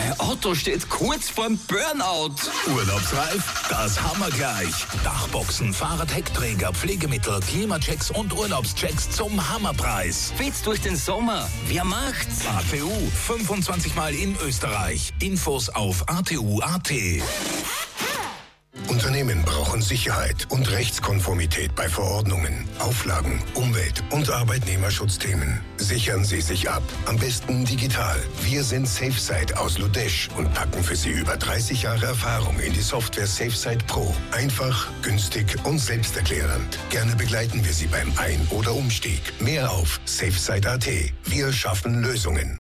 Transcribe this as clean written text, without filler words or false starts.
Mein Auto steht kurz vorm Burnout. Urlaubsreif? Das haben wir gleich. Dachboxen, Fahrradheckträger, Pflegemittel, Klimachecks und Urlaubschecks zum Hammerpreis. Geht's durch den Sommer? Wer macht's? ATU, 25 Mal in Österreich. Infos auf atu.at. Unternehmen brauchen Sicherheit und Rechtskonformität bei Verordnungen, Auflagen, Umwelt- und Arbeitnehmerschutzthemen. Sichern Sie sich ab. Am besten digital. Wir sind SafeSite aus Ludesch und packen für Sie über 30 Jahre Erfahrung in die Software SafeSite Pro. Einfach, günstig und selbsterklärend. Gerne begleiten wir Sie beim Ein- oder Umstieg. Mehr auf SafeSite.at. Wir schaffen Lösungen.